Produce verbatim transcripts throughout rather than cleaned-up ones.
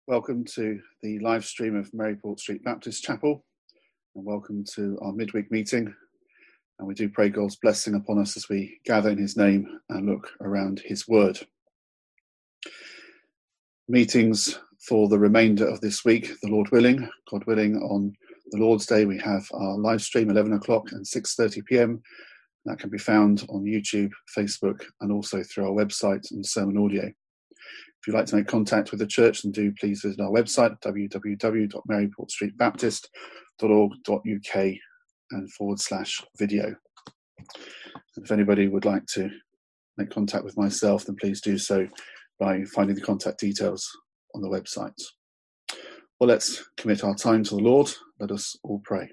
Welcome to the live stream of Maryport Street Baptist Chapel, and welcome to our midweek meeting. And we do pray God's blessing upon us as we gather in his name and look around his word. Meetings for the remainder of this week, the Lord willing. God willing, on the Lord's Day we have our live stream eleven o'clock and six thirty p m. That can be found on YouTube, Facebook, and also through our website and sermon audio. If you'd like to make contact with the church, then do please visit our website, w w w dot maryport street baptist dot org dot u k and forward slash video. And if anybody would like to make contact with myself, then please do so by finding the contact details on the website. Well, let's commit our time to the Lord. Let us all pray.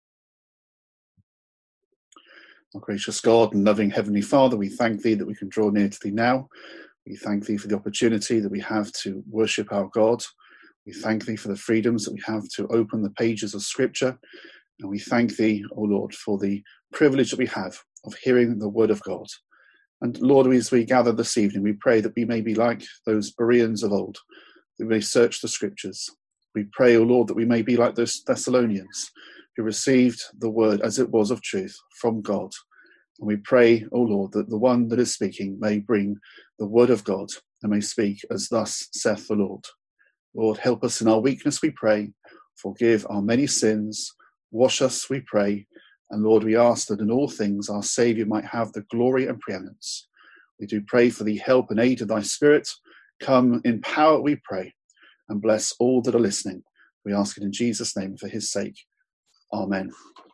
Our gracious God and loving Heavenly Father, we thank thee that we can draw near to thee now. We thank thee for the opportunity that we have to worship our God. We thank thee for the freedoms that we have to open the pages of Scripture. And we thank thee, O Lord, for the privilege that we have of hearing the word of God. And Lord, as we gather this evening, we pray that we may be like those Bereans of old, that we may search the Scriptures. We pray, O Lord, that we may be like those Thessalonians who received the word as it was of truth from God. And we pray, O Lord, that the one that is speaking may bring the word of God and may speak as thus saith the Lord. Lord, help us in our weakness, we pray. Forgive our many sins. Wash us, we pray. And Lord, we ask that in all things our Saviour might have the glory and preeminence. We do pray for the help and aid of thy Spirit. Come in power, we pray, and bless all that are listening. We ask it in Jesus' name for his sake. Amen.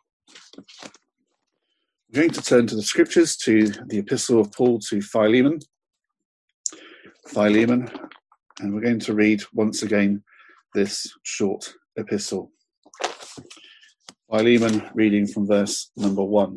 We're going to turn to the Scriptures, to the Epistle of Paul to Philemon. Philemon, and we're going to read once again this short epistle. Philemon, reading from verse number one.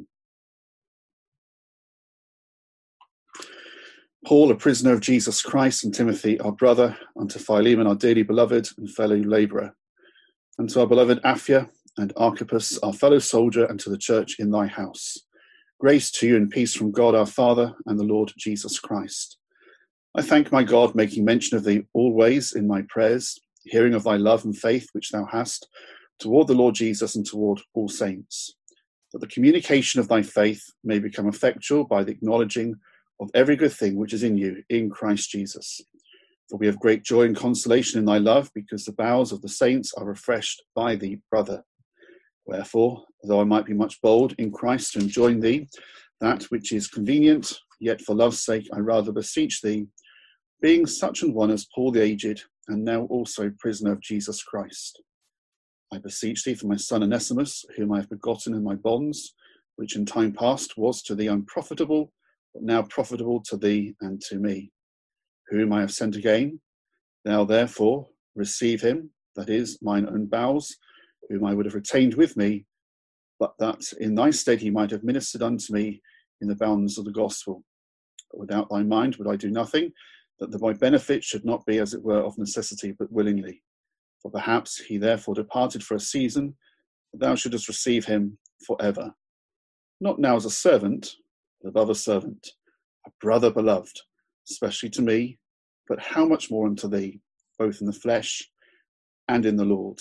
Paul, a prisoner of Jesus Christ, and Timothy, our brother, unto Philemon, our dearly beloved and fellow labourer, and to our beloved Apphia and Archippus, our fellow soldier, and to the church in thy house. Grace to you and peace from God our Father and the Lord Jesus Christ. I thank my God, making mention of thee always in my prayers, hearing of thy love and faith which thou hast toward the Lord Jesus and toward all saints, that the communication of thy faith may become effectual by the acknowledging of every good thing which is in you in Christ Jesus. For we have great joy and consolation in thy love, because the bowels of the saints are refreshed by thee, brother. Wherefore, though I might be much bold in Christ to enjoin thee that which is convenient, yet for love's sake I rather beseech thee, being such an one as Paul the aged, and now also prisoner of Jesus Christ. I beseech thee for my son Onesimus, whom I have begotten in my bonds, which in time past was to thee unprofitable, but now profitable to thee and to me, whom I have sent again. Thou therefore receive him, that is, mine own bowels, whom I would have retained with me, but that in thy stead he might have ministered unto me in the bounds of the gospel. But without thy mind would I do nothing, that my benefit should not be as it were of necessity, but willingly. For perhaps he therefore departed for a season, that thou shouldest receive him for ever. Not now as a servant, but above a servant, a brother beloved, especially to me, but how much more unto thee, both in the flesh and in the Lord.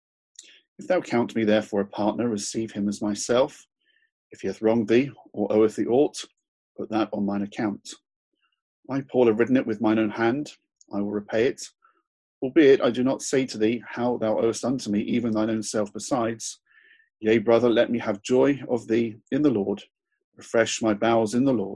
If thou count me therefore a partner, receive him as myself. If he hath wronged thee, or oweth thee aught, put that on mine account. I, Paul, have written it with mine own hand, I will repay it. Albeit I do not say to thee how thou owest unto me, even thine own self besides. Yea, brother, let me have joy of thee in the Lord. Refresh my bowels in the Lord.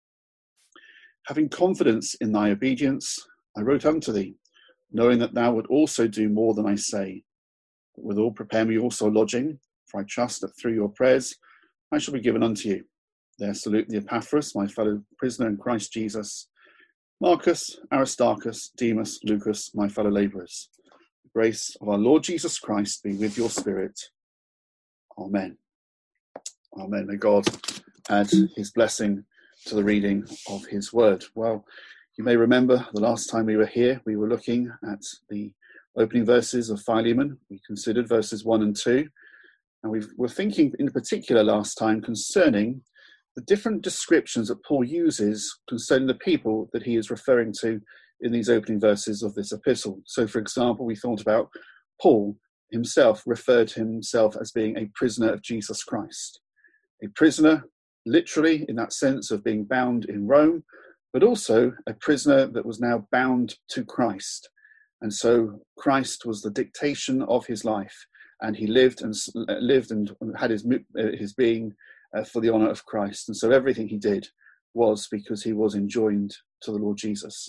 Having confidence in thy obedience, I wrote unto thee, knowing that thou would also do more than I say. But withal prepare me also lodging, for I trust that through your prayers I shall be given unto you. There salute the Epaphras, my fellow prisoner in Christ Jesus, Marcus, Aristarchus, Demas, Lucas, my fellow labourers. The grace of our Lord Jesus Christ be with your spirit. Amen. Amen. May God add his blessing to the reading of his word. Well, you may remember the last time we were here, we were looking at the opening verses of Philemon. We considered verses one and two. And we were thinking in particular last time concerning the different descriptions that Paul uses concerning the people that he is referring to in these opening verses of this epistle. So, for example, we thought about Paul himself referred to himself as being a prisoner of Jesus Christ. A prisoner, literally, in that sense of being bound in Rome, but also a prisoner that was now bound to Christ. And so Christ was the dictation of his life, and he lived and lived and had his, his being uh, for the honour of Christ. And so everything he did was because he was enjoined to the Lord Jesus.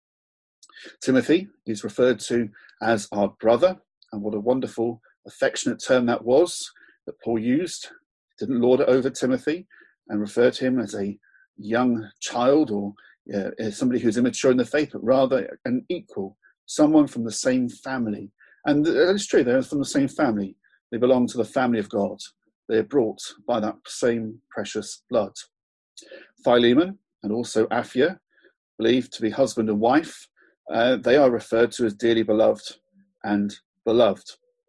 Timothy is referred to as our brother, and what a wonderful, affectionate term that was that Paul used. He didn't lord it over Timothy and refer to him as a young child or uh, somebody who's immature in the faith, but rather an equal, someone from the same family. And it's true, they're from the same family. They belong to the family of God. They are brought by that same precious blood. Philemon and also Apphia, believed to be husband and wife, uh, they are referred to as dearly beloved and beloved.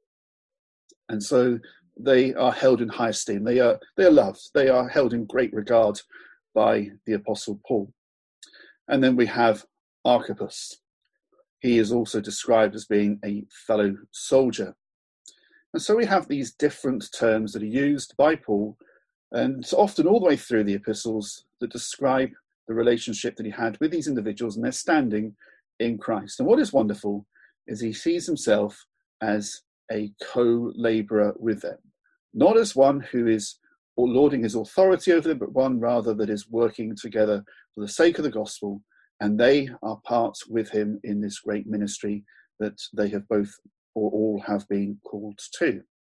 And so they are held in high esteem. They are, they are loved. They are held in great regard by the Apostle Paul. And then we have Archippus. He is also described as being a fellow soldier. And so we have these different terms that are used by Paul, and often all the way through the epistles, that describe the relationship that he had with these individuals and their standing in Christ. And what is wonderful is he sees himself as a co-labourer with them, not as one who is lording his authority over them, but one rather that is working together for the sake of the gospel, and they are part with him in this great ministry that they have both or all have been called to.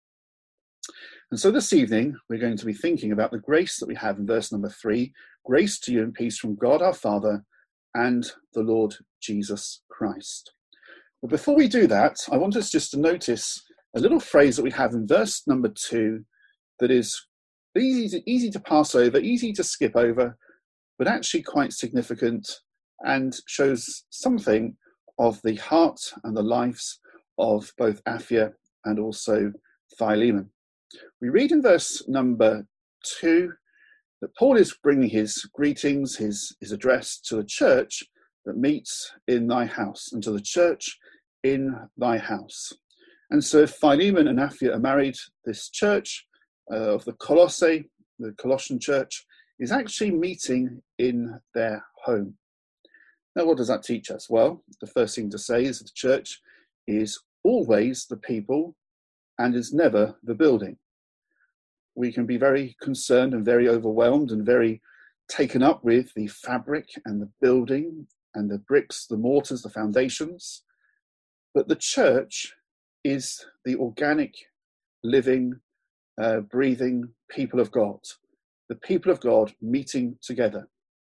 And so this evening, we're going to be thinking about the grace that we have in verse number three, grace to you and peace from God our Father and the Lord Jesus Christ. But before we do that, I want us just to notice a little phrase that we have in verse number two that is easy to, easy to pass over, easy to skip over, but actually quite significant and shows something of the heart and the lives of both Apphia and also Philemon. We read in verse number two that Paul is bringing his greetings, his, his address to a church that meets in thy house, and to the church in thy house. And so if Philemon and Apphia are married, this church uh, of the Colossae, the Colossian church, is actually meeting in their home. Now, what does that teach us? Well, the first thing to say is that the church is always the people and is never the building. We can be very concerned and very overwhelmed and very taken up with the fabric and the building and the bricks, the mortars, the foundations. But the church is the organic, living, uh, breathing people of God, the people of God meeting together.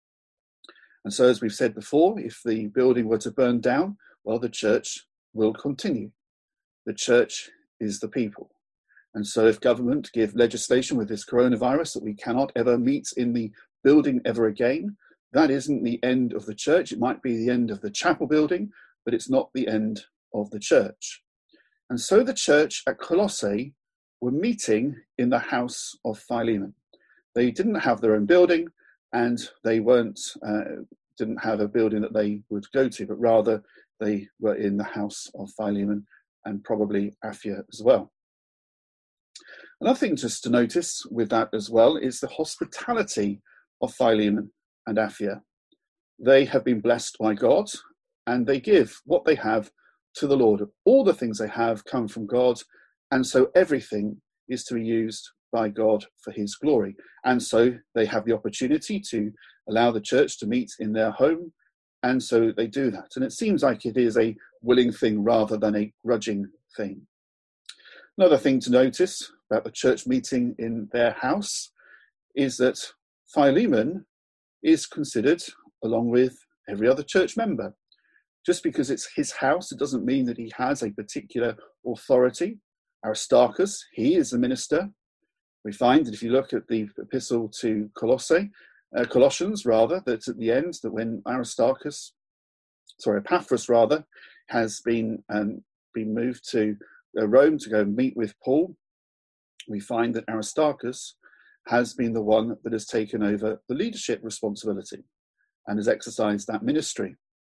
And so, as we've said before, if the building were to burn down, well, the church will continue. The church is the people. And so if government give legislation with this coronavirus that we cannot ever meet in the building ever again, that isn't the end of the church. It might be the end of the chapel building, but it's not the end of the church. And so the church at Colossae were meeting in the house of Philemon. They didn't have their own building, and they weren't uh, didn't have a building that they would go to, but rather they were in the house of Philemon and probably Apphia as well. Another thing just to notice with that as well is the hospitality of Philemon and Apphia. They have been blessed by God, and they give what they have to the Lord. All the things they have come from God, and so everything is to be used by God for his glory. And so they have the opportunity to allow the church to meet in their home, and so they do that. And it seems like it is a willing thing rather than a grudging thing. Another thing to notice about the church meeting in their house is that Philemon is considered along with every other church member. Just because it's his house, it doesn't mean that he has a particular authority. Aristarchus, he is the minister. We find that if you look at the epistle to Colossae, uh, Colossians rather, that at the end, that when Aristarchus, sorry, Epaphras rather, has been um, been moved to uh, Rome to go and meet with Paul, we find that Aristarchus has been the one that has taken over the leadership responsibility and has exercised that ministry.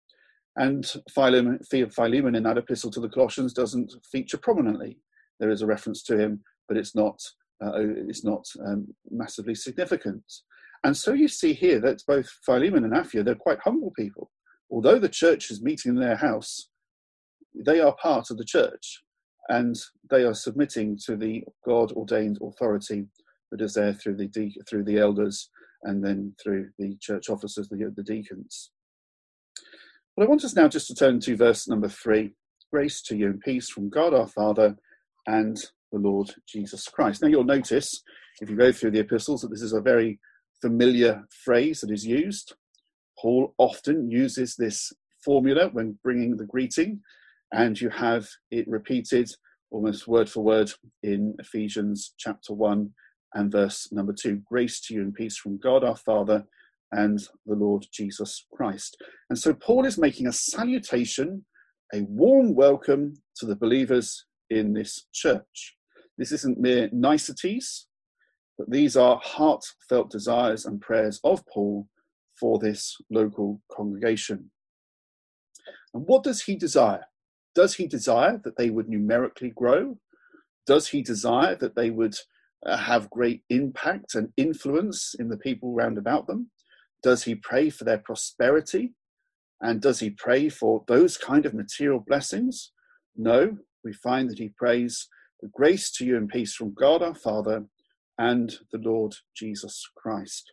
And Philemon, Philemon in that epistle to the Colossians doesn't feature prominently. There is a reference to him, but it's not uh, it's not um, massively significant. And so you see here that both Philemon and Apphia, they're quite humble people. Although the church is meeting in their house, they are part of the church, and they are submitting to the God-ordained authority that is there through the de- through the elders and then through the church officers, the, the deacons. Well, I want us now just to turn to verse number three. Grace to you and peace from God our Father and the Lord Jesus Christ. Now you'll notice, if you go through the epistles, that this is a very familiar phrase that is used. Paul often uses this formula when bringing the greeting, and you have it repeated almost word for word in Ephesians chapter one and verse number two. Grace to you and peace from God our Father and the Lord Jesus Christ. And so Paul is making a salutation, a warm welcome to the believers in this church. This isn't mere niceties, but these are heartfelt desires and prayers of Paul for this local congregation. And what does he desire? Does he desire that they would numerically grow? Does he desire that they would uh, have great impact and influence in the people round about them? Does he pray for their prosperity? And does he pray for those kind of material blessings? No, we find that he prays for grace to you and peace from God our Father and the Lord Jesus Christ.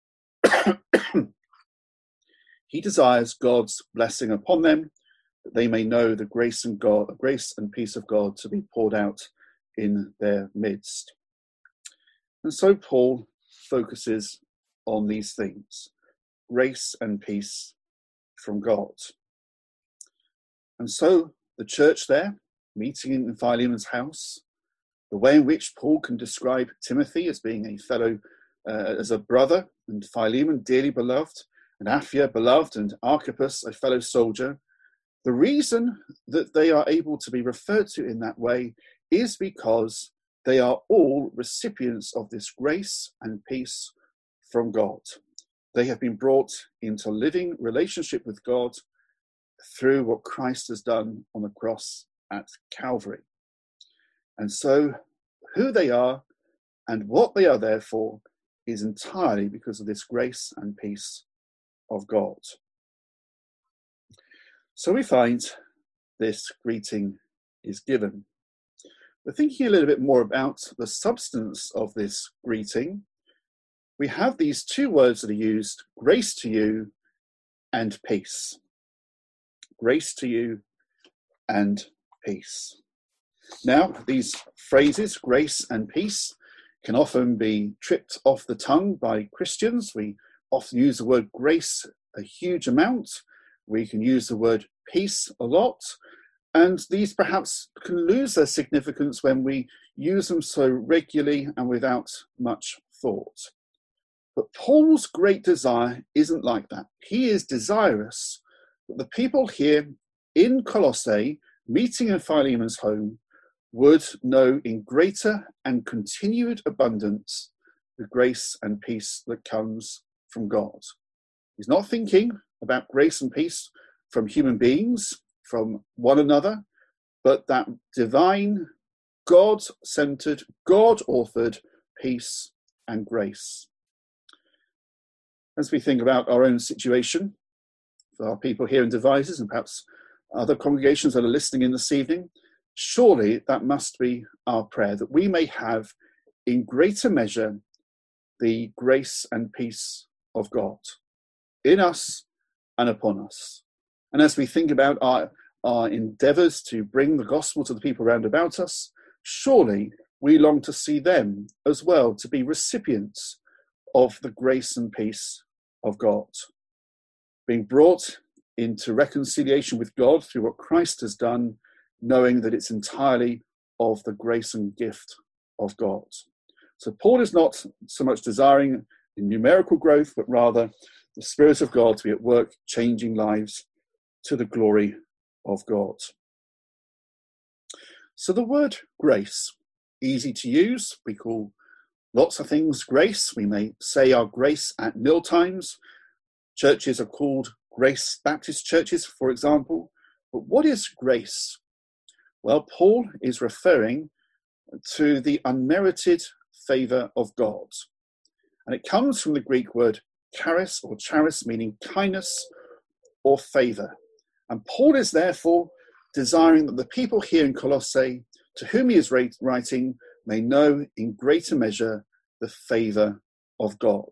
He desires God's blessing upon them, that they may know the grace and God, grace and peace of God to be poured out in their midst. And so Paul focuses on these things: grace and peace from God. And so the church there, meeting in Philemon's house, the way in which Paul can describe Timothy as being a fellow, uh, as a brother, and Philemon dearly beloved, and Apphia beloved, and Archippus a fellow soldier. The reason that they are able to be referred to in that way is because they are all recipients of this grace and peace from God. They have been brought into living relationship with God through what Christ has done on the cross at Calvary. And so who they are and what they are there for is entirely because of this grace and peace of God. So we find this greeting is given. We're thinking a little bit more about the substance of this greeting. We have these two words that are used: grace to you and peace. Grace to you and peace. Now, these phrases, grace and peace, can often be tripped off the tongue by Christians. We often use the word grace a huge amount. We can use the word peace a lot. And these perhaps can lose their significance when we use them so regularly and without much thought. But Paul's great desire isn't like that. He is desirous that the people here in Colossae, meeting in Philemon's home, would know in greater and continued abundance the grace and peace that comes from God. He's not thinking about grace and peace from human beings, from one another, but that divine, God-centered, God-authored peace and grace. As we think about our own situation, for our people here in Devizes and perhaps other congregations that are listening in this evening, surely that must be our prayer, that we may have in greater measure the grace and peace of God in us and upon us. And as we think about our, our endeavours to bring the gospel to the people round about us, surely we long to see them as well to be recipients of the grace and peace of God, being brought into reconciliation with God through what Christ has done, knowing that it's entirely of the grace and gift of God. So Paul is not so much desiring numerical growth, but rather the Spirit of God to be at work changing lives to the glory of God. So the word grace, easy to use. We call lots of things grace. We may say our grace at meal times. Churches are called Grace Baptist churches, for example. But what is grace? Well, Paul is referring to the unmerited favour of God. And it comes from the Greek word charis or charis, meaning kindness or favour. And Paul is therefore desiring that the people here in Colossae, to whom he is writing, may know in greater measure the favour of God.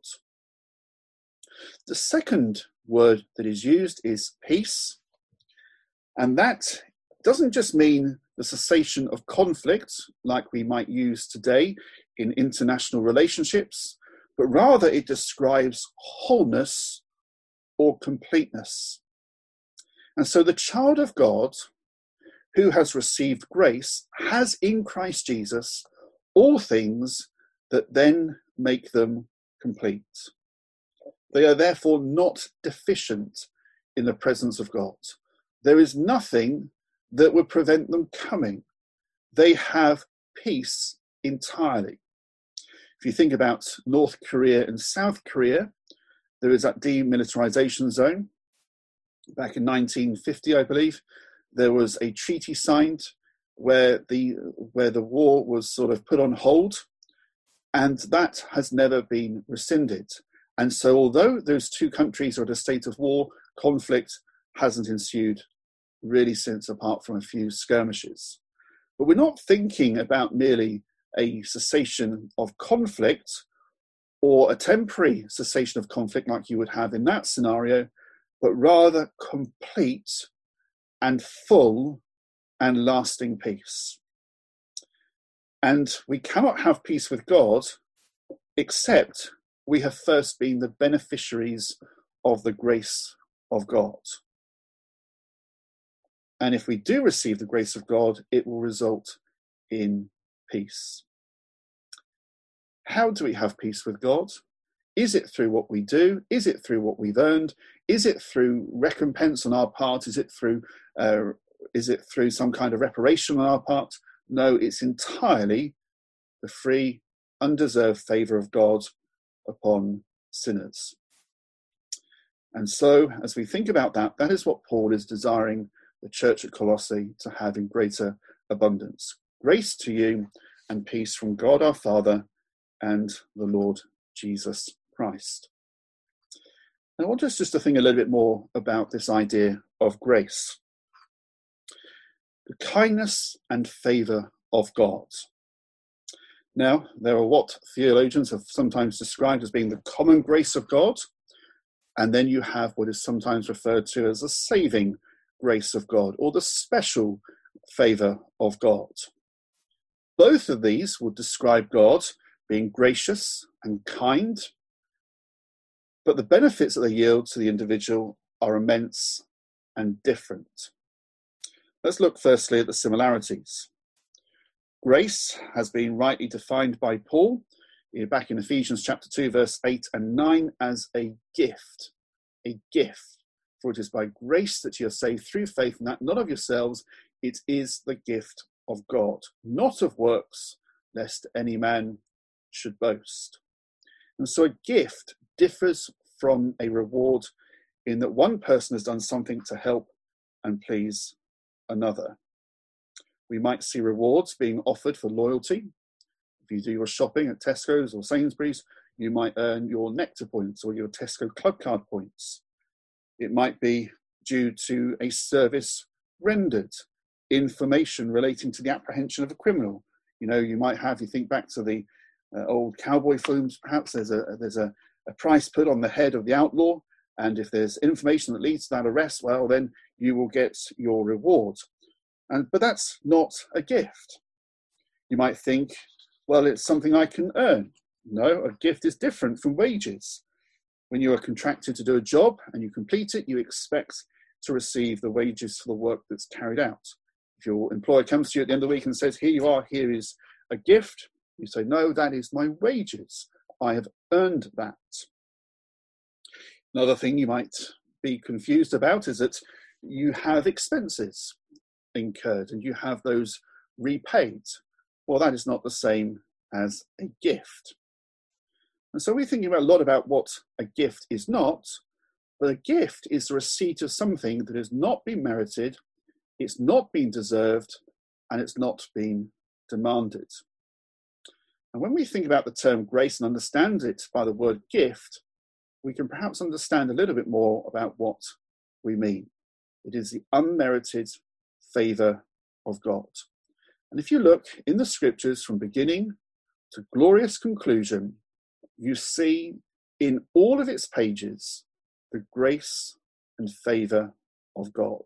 The second word that is used is peace. And that doesn't just mean the cessation of conflict, like we might use today in international relationships, but rather it describes wholeness or completeness. And so the child of God who has received grace has in Christ Jesus all things that then make them complete. They are therefore not deficient in the presence of God. There is nothing that would prevent them coming. They have peace entirely. If you think about North Korea and South Korea, there is that demilitarization zone. Back in nineteen fifty, I believe, there was a treaty signed where the where the war was sort of put on hold, and that has never been rescinded. And so although those two countries are in a state of war, conflict hasn't ensued really since, apart from a few skirmishes. But we're not thinking about merely a cessation of conflict or a temporary cessation of conflict like you would have in that scenario, but rather complete and full and lasting peace. And we cannot have peace with God except we have first been the beneficiaries of the grace of God. And if we do receive the grace of God, it will result in peace. How do we have peace with God? Is it through what we do? Is it through what we've earned? Is it through recompense on our part? Is it through uh, is it through some kind of reparation on our part? No, it's entirely the free, undeserved favour of God upon sinners. And so, as we think about that, that is what Paul is desiring the church at Colossae to have in greater abundance. Grace to you and peace from God our Father and the Lord Jesus Christ. And I want us just to think a little bit more about this idea of grace. The kindness and favour of God. Now, there are what theologians have sometimes described as being the common grace of God, and then you have what is sometimes referred to as the saving grace of God, or the special favour of God. Both of these would describe God being gracious and kind, but the benefits that they yield to the individual are immense and different. Let's look firstly at the similarities. Grace has been rightly defined by Paul back in Ephesians chapter two, verse eight and nine, as a gift. A gift. For it is by grace that you are saved through faith, and that not of yourselves, it is the gift of God, not of works, lest any man should boast. And so a gift differs from a reward in that one person has done something to help and please another. We might see rewards being offered for loyalty. If you do your shopping at Tesco's or Sainsbury's, you might earn your Nectar points or your Tesco Club Card points. It might be due to a service rendered, information relating to the apprehension of a criminal. You know, you might have, you think back to the uh, old cowboy films, perhaps there's a there's a, a price put on the head of the outlaw, and if there's information that leads to that arrest, well, then you will get your reward. And but that's not a gift. You might think, well, it's something I can earn. No, a gift is different from wages. When you are contracted to do a job and you complete it, you expect to receive the wages for the work that's carried out. If your employer comes to you at the end of the week and says, here you are, here is a gift, you say, no, that is my wages. I have earned that. Another thing you might be confused about is that you have expenses incurred and you have those repaid. Well, that is not the same as a gift. And so we're thinking about a lot about what a gift is not, But a gift is the receipt of something that has not been merited, it's not been deserved, and it's not been demanded. And when we think about the term grace and understand it by the word gift, we can perhaps understand a little bit more about what we mean. It is the unmerited favour of God. And if you look in the scriptures from beginning to glorious conclusion, you see in all of its pages the grace and favour of God.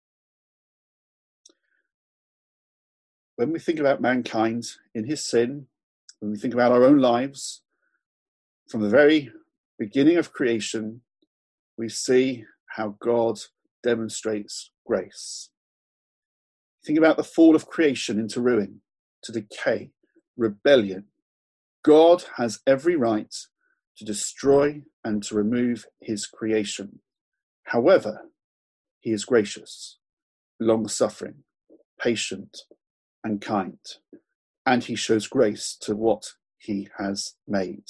When we think about mankind in his sin, when we think about our own lives, from the very beginning of creation, we see how God demonstrates grace. Think about the fall of creation into ruin, to decay, rebellion. God has every right to destroy and to remove his creation. However, he is gracious, long-suffering, patient, and kind, and he shows grace to what he has made.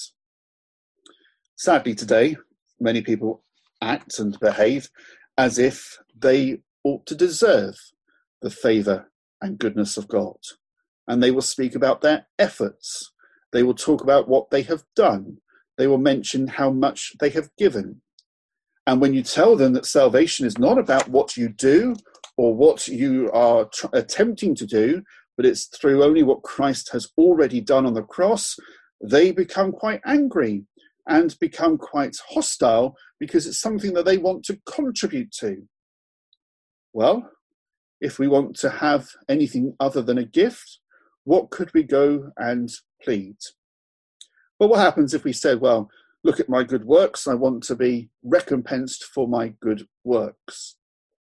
Sadly, today, many people act and behave as if they ought to deserve the favour and goodness of God. And they will speak about their efforts. They will talk about what they have done. They will mention how much they have given. And when you tell them that salvation is not about what you do or what you are tr- attempting to do, but it's through only what Christ has already done on the cross, they become quite angry and become quite hostile because it's something that they want to contribute to. Well, if we want to have anything other than a gift, what could we go and plead? Well, what happens if we said, well, look at my good works, I want to be recompensed for my good works?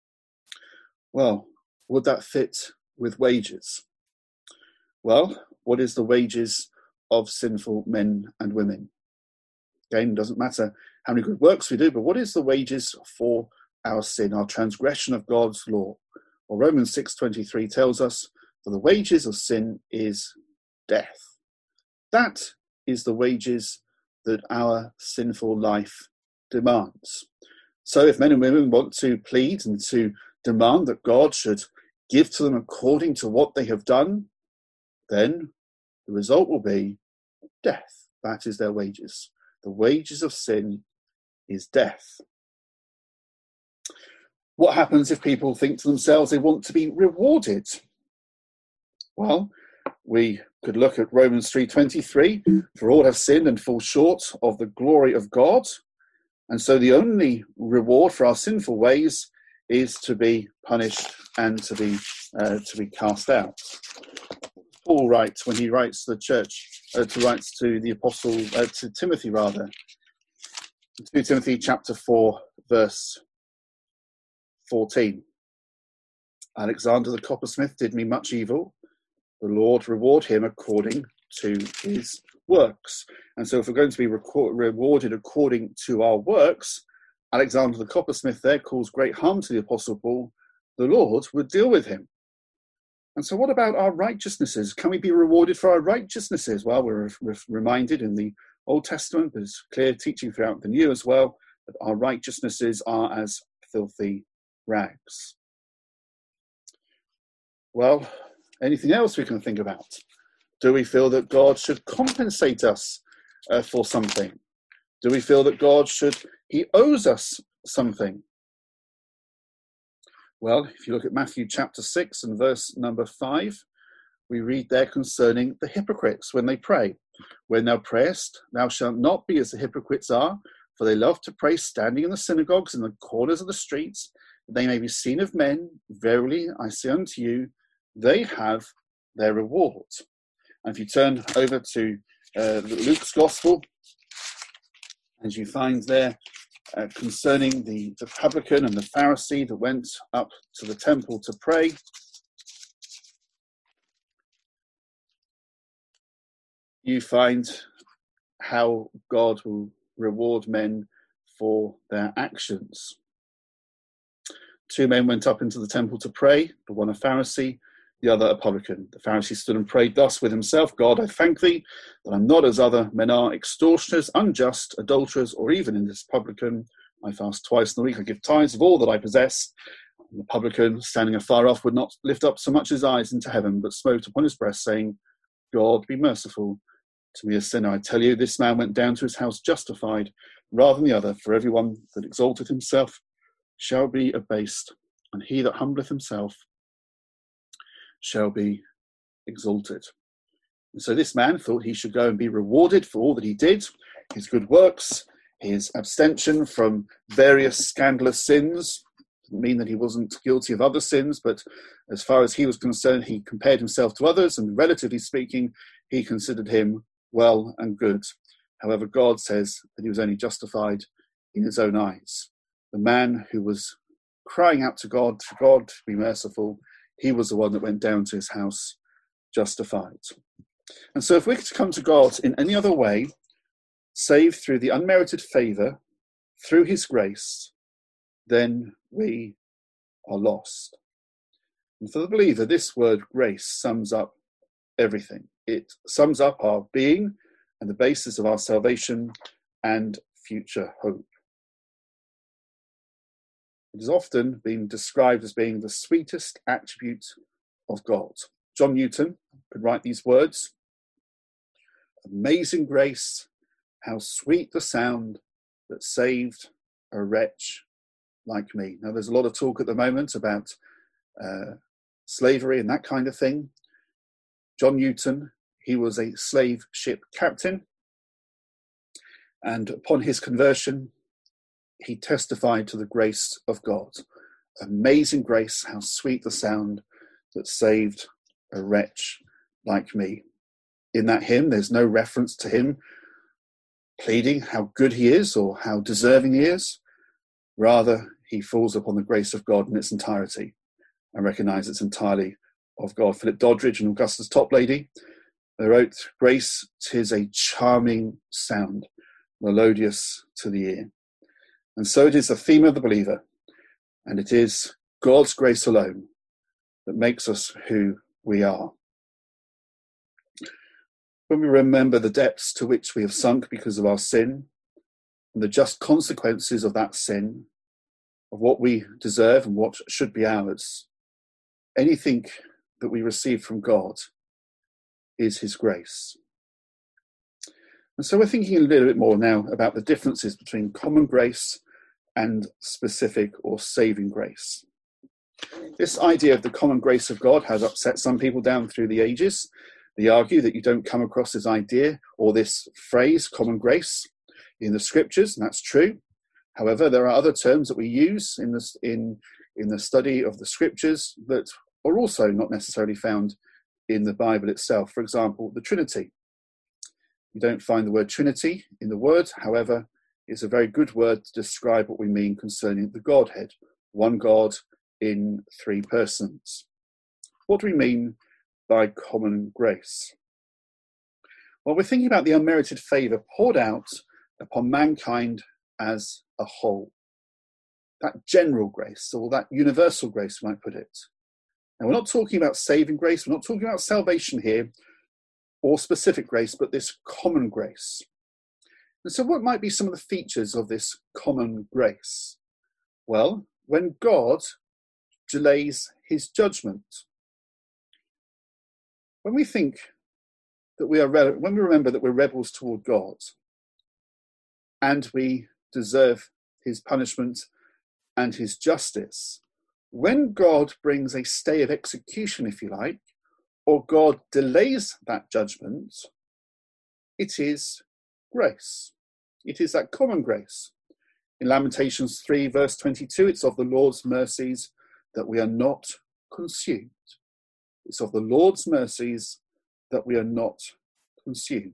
Well, would that fit with wages? Well, what is the wages of sinful men and women? Again, it doesn't matter how many good works we do, but what is the wages for our sin, our transgression of God's law? Well, Romans six twenty-three tells us, for the wages of sin is death. That is the wages that our sinful life demands. So if men and women want to plead and to demand that God should give to them according to what they have done, then the result will be death. That is their wages. The wages of sin is death. What happens if people think to themselves they want to be rewarded? Well, we could look at Romans three twenty-three, for all have sinned and fall short of the glory of God. And so the only reward for our sinful ways is to be punished and to be uh, to be cast out. Paul writes when he writes to the church, uh, to writes to the apostle, uh, to Timothy rather, Second Timothy chapter four, verse fourteen. Alexander the coppersmith did me much evil. The Lord reward him according to his works. And so if we're going to be record- rewarded according to our works, Alexander the coppersmith there caused great harm to the apostle Paul. The Lord would deal with him. And so what about our righteousnesses? Can we be rewarded for our righteousnesses? Well, we're re- reminded in the Old Testament, there's clear teaching throughout the New as well, that our righteousnesses are as filthy rags. Well, anything else we can think about? Do we feel that God should compensate us uh, for something? Do we feel that God should, he owes us something? Well, if you look at Matthew chapter six and verse number five, we read there concerning the hypocrites when they pray. When thou prayest, thou shalt not be as the hypocrites are, for they love to pray standing in the synagogues and the corners of the streets, that they may be seen of men. Verily, I say unto you, they have their reward. And if you turn over to uh, Luke's Gospel, as you find there uh, concerning the, the publican and the Pharisee that went up to the temple to pray, you find how God will reward men for their actions. Two men went up into the temple to pray, the one a Pharisee, the other a publican. The Pharisee stood and prayed thus with himself, God, I thank thee that I'm not as other men are, extortioners, unjust, adulterers, or even in this publican. I fast twice in the week. I give tithes of all that I possess. And the publican, standing afar off, would not lift up so much his eyes into heaven, but smote upon his breast, saying, God, be merciful to me, a sinner. I tell you, this man went down to his house justified rather than the other. For everyone that exalteth himself shall be abased, and he that humbleth himself shall be exalted. And so this man thought he should go and be rewarded for all that he did, his good works, his abstention from various scandalous sins. Didn't mean that he wasn't guilty of other sins, but as far as he was concerned, he compared himself to others, and relatively speaking, he considered him well and good. However, God says that he was only justified in his own eyes. The man who was crying out to God, for God to be merciful, he was the one that went down to his house justified. And so if we're to come to God in any other way, save through the unmerited favour, through his grace, then we are lost. And for the believer, this word grace sums up everything. It sums up our being and the basis of our salvation and future hope. It has often been described as being the sweetest attribute of God. John Newton could write these words: amazing grace, how sweet the sound that saved a wretch like me. Now, there's a lot of talk at the moment about uh, slavery and that kind of thing. John Newton, he was a slave ship captain, and upon his conversion, he testified to the grace of God. Amazing grace, how sweet the sound that saved a wretch like me. In that hymn, there's no reference to him pleading how good he is or how deserving he is. Rather, he falls upon the grace of God in its entirety and recognises it's entirely of God. Philip Doddridge and Augustus Toplady, they wrote, grace, 'tis a charming sound, melodious to the ear. And so it is the theme of the believer, and it is God's grace alone that makes us who we are. When we remember the depths to which we have sunk because of our sin, and the just consequences of that sin, of what we deserve and what should be ours, anything that we receive from God is his grace. And so we're thinking a little bit more now about the differences between common grace and specific or saving grace. This idea of the common grace of God has upset some people down through the ages. They argue that you don't come across this idea or this phrase, common grace, in the scriptures, and that's true. However, there are other terms that we use in this in in the study of the scriptures that are also not necessarily found in the Bible itself. For example, the Trinity. You don't find the word Trinity in the word. However, it's a very good word to describe what we mean concerning the Godhead, one God in three persons. What do we mean by common grace? Well, we're thinking about the unmerited favour poured out upon mankind as a whole. That general grace, or that universal grace, we might put it. Now, we're not talking about saving grace, we're not talking about salvation here, or specific grace, but this common grace. And so what might be some of the features of this common grace? Well, when God delays his judgment. When we think that we are, re- when we remember that we're rebels toward God, and we deserve his punishment and his justice, when God brings a stay of execution, if you like, or God delays that judgment, it is grace. It is that common grace. In Lamentations three, verse twenty-two, it's of the Lord's mercies that we are not consumed. It's of the Lord's mercies that we are not consumed.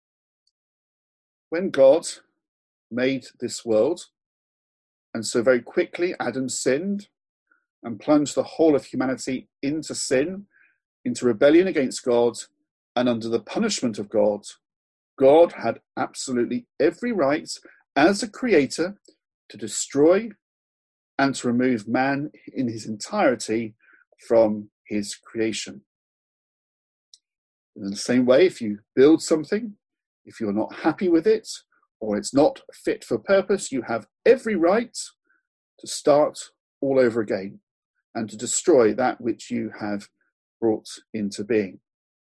When God made this world, and so very quickly Adam sinned and plunged the whole of humanity into sin, into rebellion against God, and under the punishment of God, God had absolutely every right as a creator to destroy and to remove man in his entirety from his creation. In the same way, if you build something, if you're not happy with it, or it's not fit for purpose, you have every right to start all over again and to destroy that which you have brought into being.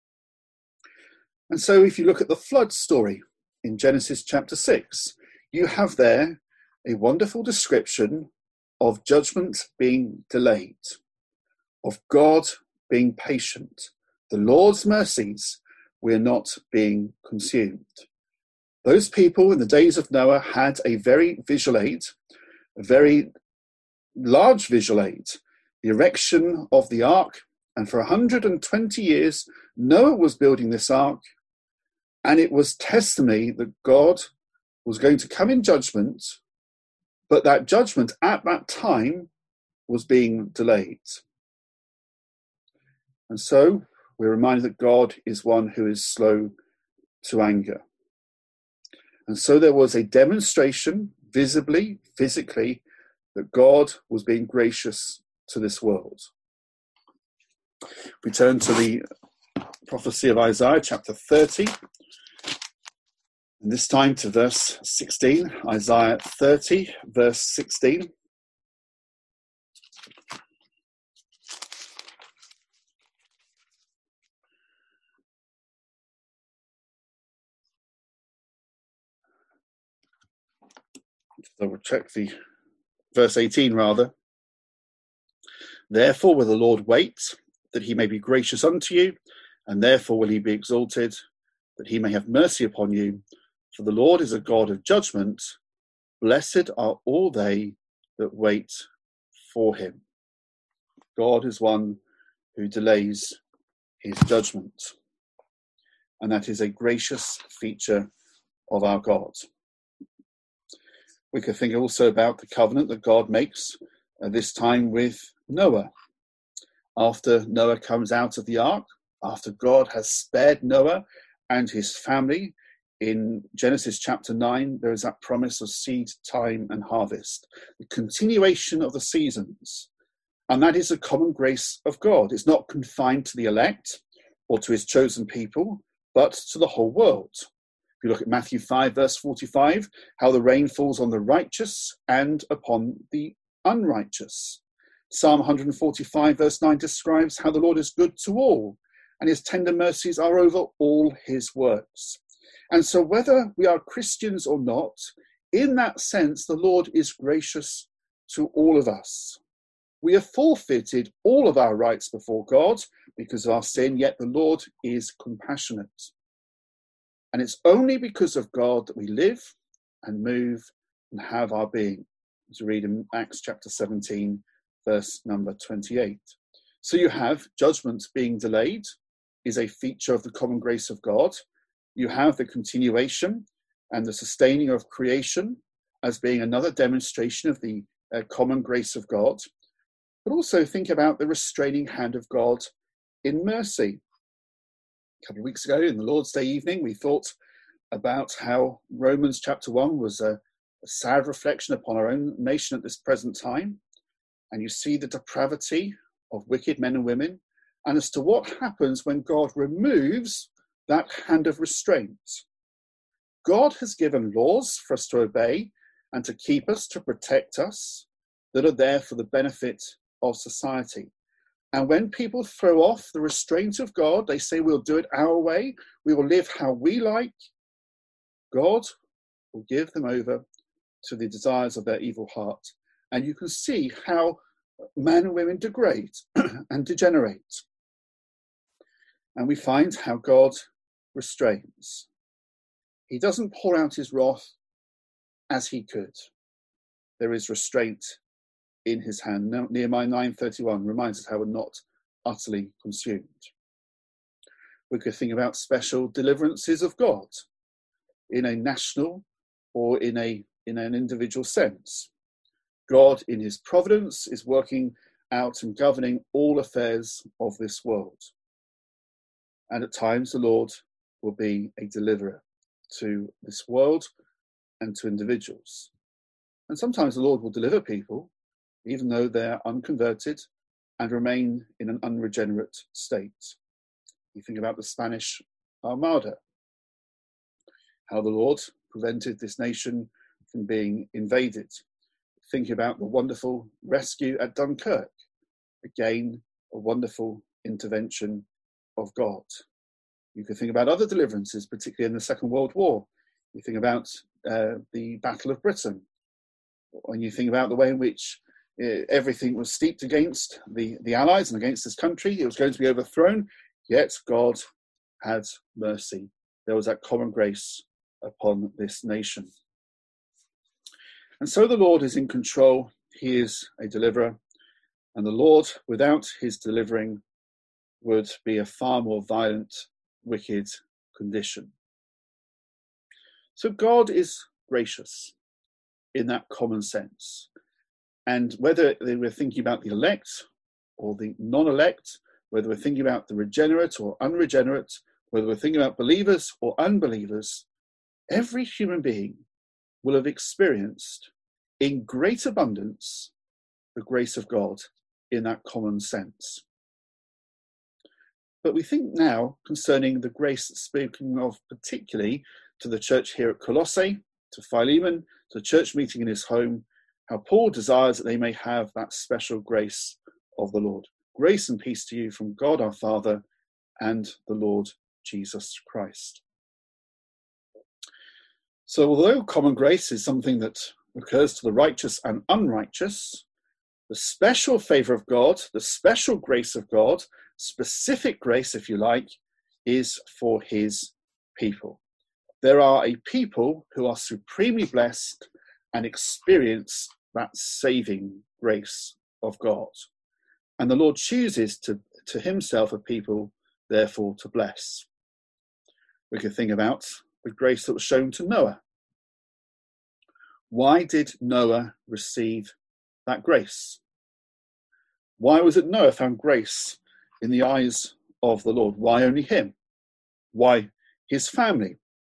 And so if you look at the flood story in Genesis chapter six, you have there a wonderful description of judgment being delayed, of God being patient. The Lord's mercies were not being consumed. Those people in the days of Noah had a very visual aid, a very large visual aid, the erection of the ark. And for one hundred twenty years, Noah was building this ark, and it was testimony that God was going to come in judgment, but that judgment at that time was being delayed. And so we're reminded that God is one who is slow to anger. And so there was a demonstration, visibly, physically, that God was being gracious to this world. We turn to the prophecy of Isaiah chapter thirty, and this time to verse sixteen. Isaiah thirty, verse sixteen. So we'll check the verse eighteen rather. Therefore will the Lord wait, that he may be gracious unto you, and therefore will he be exalted, that he may have mercy upon you. For the Lord is a God of judgment. Blessed are all they that wait for him. God is one who delays his judgment. And that is a gracious feature of our God. We could think also about the covenant that God makes at this time with Noah. After Noah comes out of the ark, after God has spared Noah and his family, in Genesis chapter nine, there is that promise of seed, time, and harvest, the continuation of the seasons. And that is the common grace of God. It's not confined to the elect or to his chosen people, but to the whole world. If you look at Matthew five, verse forty-five, how the rain falls on the righteous and upon the unrighteous. Psalm one forty-five, verse nine describes how the Lord is good to all, and his tender mercies are over all his works. And so whether we are Christians or not, in that sense, the Lord is gracious to all of us. We have forfeited all of our rights before God because of our sin, yet the Lord is compassionate. And it's only because of God that we live and move and have our being, as we read in Acts chapter seventeen, verse number twenty-eight. So you have judgment being delayed is a feature of the common grace of God. You have the continuation and the sustaining of creation as being another demonstration of the uh, common grace of God. But also think about the restraining hand of God in mercy. A couple of weeks ago in the Lord's Day evening, we thought about how Romans chapter one was a, a sad reflection upon our own nation at this present time. And you see the depravity of wicked men and women, and as to what happens when God removes that hand of restraint. God has given laws for us to obey and to keep us, to protect us, that are there for the benefit of society. And when people throw off the restraint of God, they say, we'll do it our way, we will live how we like, God will give them over to the desires of their evil heart. And you can see how men and women degrade and degenerate. And we find how God restrains. He doesn't pour out his wrath as he could. There is restraint in his hand. Nehemiah nine thirty-one reminds us how we're not utterly consumed. We could think about special deliverances of God in a national or in a in an individual sense. God, in his providence, is working out and governing all affairs of this world. And at times, the Lord will be a deliverer to this world and to individuals. And sometimes the Lord will deliver people, even though they're unconverted and remain in an unregenerate state. You think about the Spanish Armada, how the Lord prevented this nation from being invaded think about the wonderful rescue at Dunkirk. Again, a wonderful intervention of God. You could think about other deliverances, particularly in the Second World War. You think about uh, the Battle of Britain. When you think about the way in which uh, everything was steeped against the, the Allies and against this country, it was going to be overthrown, yet God had mercy. There was that common grace upon this nation. And so the Lord is in control. He is a deliverer. And the Lord, without his delivering, would be a far more violent, wicked condition. So God is gracious in that common sense. And whether we're thinking about the elect or the non-elect, whether we're thinking about the regenerate or unregenerate, whether we're thinking about believers or unbelievers, every human being will have experienced in great abundance the grace of God in that common sense. But we think now concerning the grace spoken of particularly to the church here at Colossae, to Philemon, to the church meeting in his home, how Paul desires that they may have that special grace of the Lord. Grace and peace to you from God our Father and the Lord Jesus Christ. So although common grace is something that occurs to the righteous and unrighteous, the special favour of God, the special grace of God, specific grace, if you like, is for his people. There are a people who are supremely blessed and experience that saving grace of God. And the Lord chooses to, to himself a people, therefore, to bless. We could think about the grace that was shown to Noah. Why did Noah receive that grace? Why was it Noah found grace in the eyes of the Lord? Why only him? Why his family?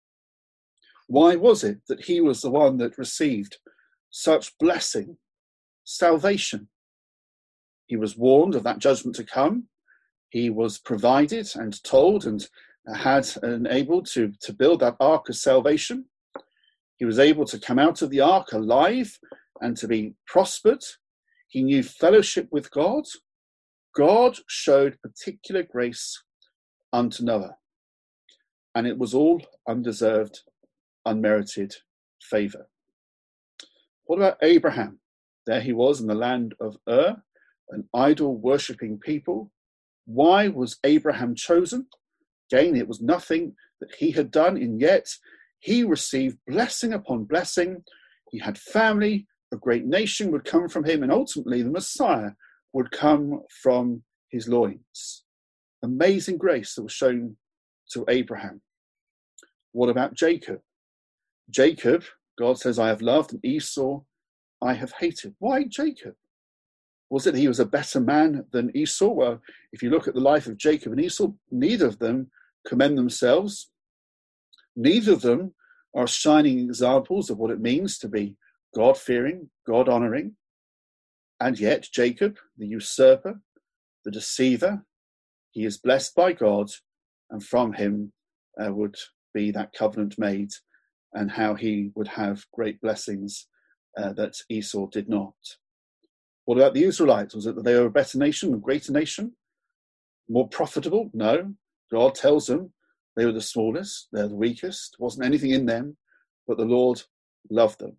Why was it that he was the one that received such blessing, salvation? He was warned of that judgment to come. He was provided and told and had and able to, to build that ark of salvation. He was able to come out of the ark alive and to be prospered. He knew fellowship with God. God showed particular grace unto Noah. And it was all undeserved, unmerited favour. What about Abraham? There he was in the land of Ur, an idol-worshipping people. Why was Abraham chosen? Again, it was nothing that he had done, and yet he received blessing upon blessing. He had family, a great nation would come from him, and ultimately the Messiah would come from his loins. Amazing grace that was shown to Abraham. What about Jacob? Jacob, God says, I have loved, and Esau I have hated. Why Jacob? Was it he was a better man than Esau? Well, if you look at the life of Jacob and Esau, neither of them commend themselves. Neither of them are shining examples of what it means to be God-fearing, God-honouring. And yet Jacob, the usurper, the deceiver, he is blessed by God, and from him uh, would be that covenant made, and how he would have great blessings uh, that Esau did not. What about the Israelites? Was it that they were a better nation, a greater nation? More profitable? No. God tells them they were the smallest, they're the weakest. There wasn't anything in them, but the Lord loved them.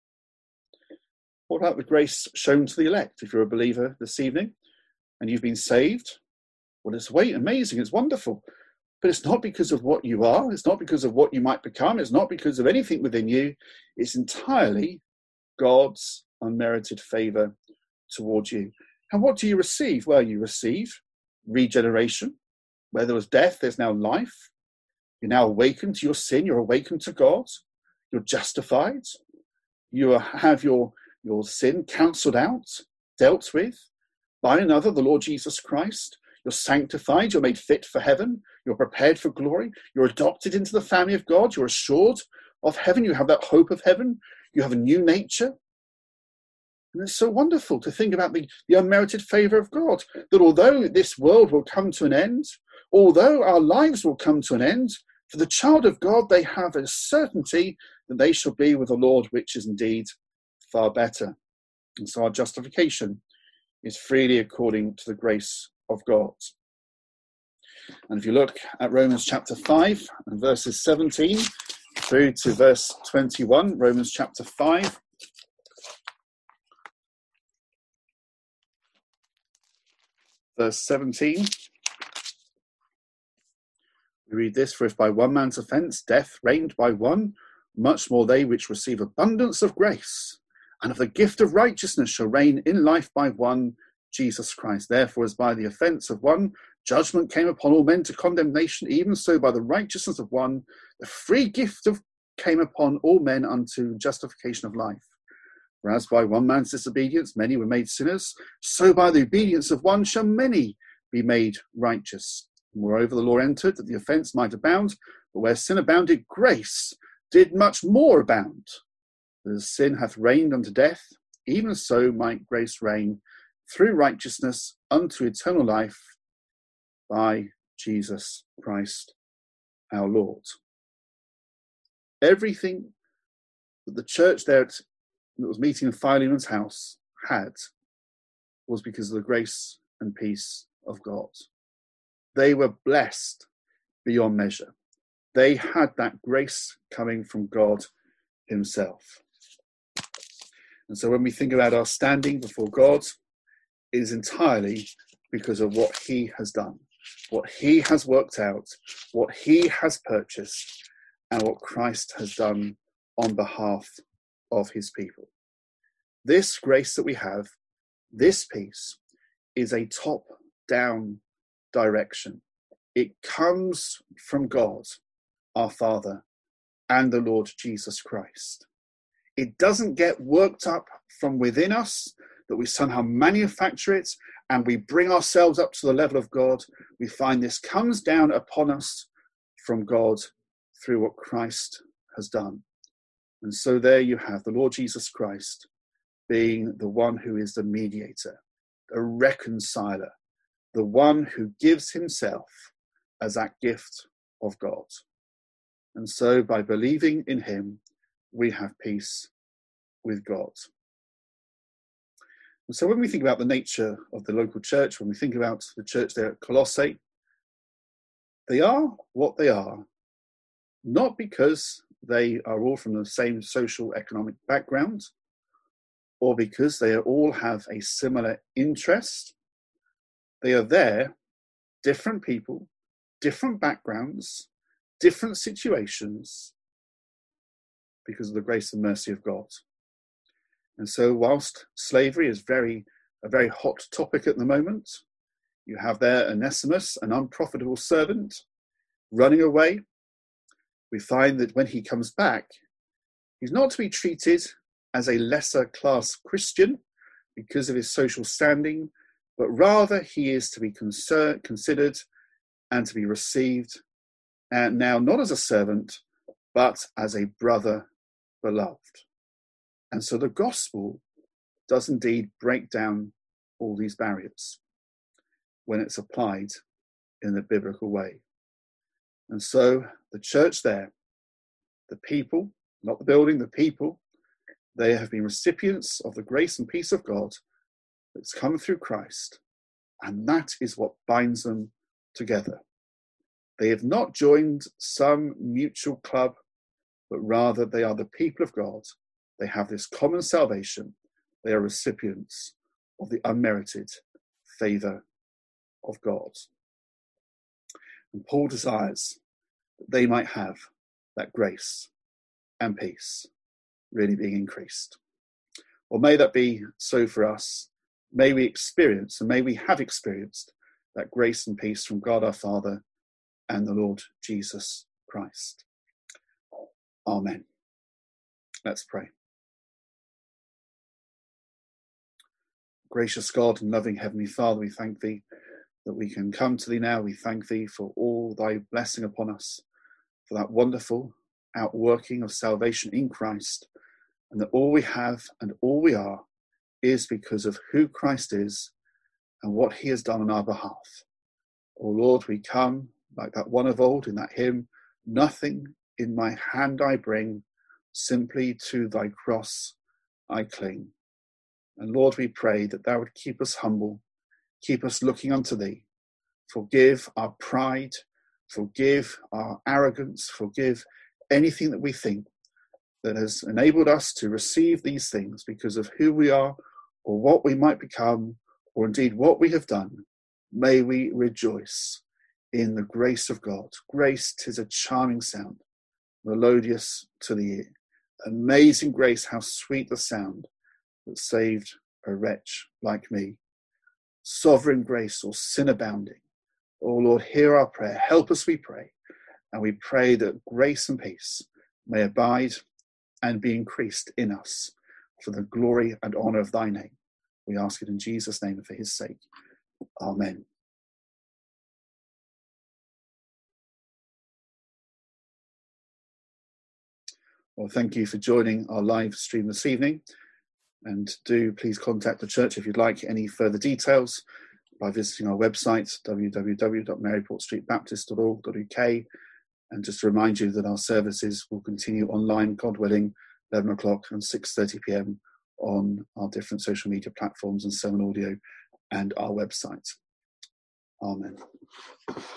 What about the grace shown to the elect? If you're a believer this evening and you've been saved, well, it's wait, amazing, it's wonderful. But it's not because of what you are. It's not because of what you might become. It's not because of anything within you. It's entirely God's unmerited favour towards you. And what do you receive? Well, you receive regeneration. Where there was death, there's now life. You're now awakened to your sin. You're awakened to God. You're justified. You have your, your sin cancelled out, dealt with by another, the Lord Jesus Christ. You're sanctified. You're made fit for heaven. You're prepared for glory. You're adopted into the family of God. You're assured of heaven. You have that hope of heaven. You have a new nature. And it's so wonderful to think about the, the unmerited favour of God, that although this world will come to an end, although our lives will come to an end, for the child of God, they have a certainty that they shall be with the Lord, which is indeed far better. And so our justification is freely according to the grace of God. And if you look at Romans chapter five and verses seventeen through to verse twenty-one, Romans chapter five, verse seventeen, we read this: "For if by one man's offence death reigned by one, much more they which receive abundance of grace and of the gift of righteousness shall reign in life by one, Jesus Christ. Therefore, as by the offence of one judgment came upon all men to condemnation, even so by the righteousness of one the free gift of came upon all men unto justification of life. For as by one man's disobedience many were made sinners, so by the obedience of one shall many be made righteous. Moreover, the law entered that the offence might abound, but where sin abounded, grace did much more abound. As sin hath reigned unto death, even so might grace reign through righteousness unto eternal life by Jesus Christ our Lord." Everything that the church there at, that was meeting in Philemon's house had was because of the grace and peace of God. They were blessed beyond measure. They had that grace coming from God himself. And so when we think about our standing before God, it is entirely because of what he has done, what he has worked out, what he has purchased, and what Christ has done on behalf of his people. This grace that we have, this peace, is a top-down direction. It comes from God, our Father, and the Lord Jesus Christ. It doesn't get worked up from within us, that we somehow manufacture it and we bring ourselves up to the level of God. We find this comes down upon us from God through what Christ has done. And so there you have the Lord Jesus Christ being the one who is the mediator, the reconciler, the one who gives himself as that gift of God. And so by believing in him, we have peace with God. And so when we think about the nature of the local church, when we think about the church there at Colossae, they are what they are, not because they are all from the same social economic background, or because they all have a similar interest. They are there, different people, different backgrounds, different situations, because of the grace and mercy of God. And so whilst slavery is very a very hot topic at the moment, you have there Onesimus, an unprofitable servant, running away. We find that when he comes back, he's not to be treated as a lesser class Christian because of his social standing, but rather he is to be conser- considered and to be received, and now not as a servant, but as a brother beloved. And so the gospel does indeed break down all these barriers when it's applied in the biblical way. And so the church there, the people, not the building, the people, they have been recipients of the grace and peace of God that's come through Christ. And that is what binds them together. They have not joined some mutual club, but rather they are the people of God. They have this common salvation. They are recipients of the unmerited favour of God. And Paul desires that they might have that grace and peace really being increased. Well, may that be so for us. May we experience, and may we have experienced, that grace and peace from God our Father and the Lord Jesus Christ. Amen. Let's pray. Gracious God and loving Heavenly Father, we thank thee that we can come to thee now. We thank thee for all thy blessing upon us, for that wonderful outworking of salvation in Christ, and that all we have and all we are is because of who Christ is and what he has done on our behalf. O Lord, we come like that one of old in that hymn, nothing in my hand I bring, simply to thy cross I cling. And Lord, we pray that thou would keep us humble, keep us looking unto thee. Forgive our pride, forgive our arrogance, forgive anything that we think that has enabled us to receive these things because of who we are or what we might become or indeed what we have done. May we rejoice in the grace of God. Grace, 'tis a charming sound, melodious to the ear. Amazing grace, how sweet the sound that saved a wretch like me. Sovereign grace, or sin abounding. Oh Lord, hear our prayer. Help us, we pray. And we pray that grace and peace may abide and be increased in us for the glory and honour of thy name. We ask it in Jesus' name and for his sake. Amen. Well, thank you for joining our live stream this evening. And do please contact the church if you'd like any further details by visiting our website, w w w dot maryport street baptist dot org dot u k. And just to remind you that our services will continue online, God willing, eleven o'clock and six thirty p m on our different social media platforms and Sermon Audio and our website. Amen.